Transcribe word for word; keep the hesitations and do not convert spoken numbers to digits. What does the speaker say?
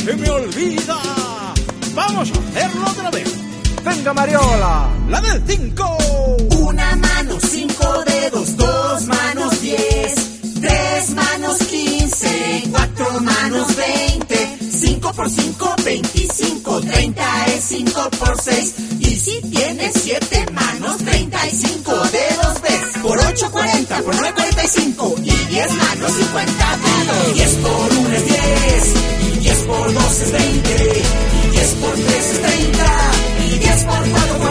se me olvida. Vamos a hacerlo otra vez. Venga, Mariola, la del cinco. Una mano, cinco dedos, dos manos, diez. Tres manos, quince. Cuatro manos, veinte. Cinco por cinco, veinticinco. Treinta es cinco por seis. Y si tienes siete manos, treinta y cinco dedos ves. Por ocho, cuarenta. Por nueve, cuarenta y cinco. Y diez manos, cincuenta dedos. Diez por uno es diez. Y diez por dos es veinte. Y diez por tres es treinta. Y diez por cuatro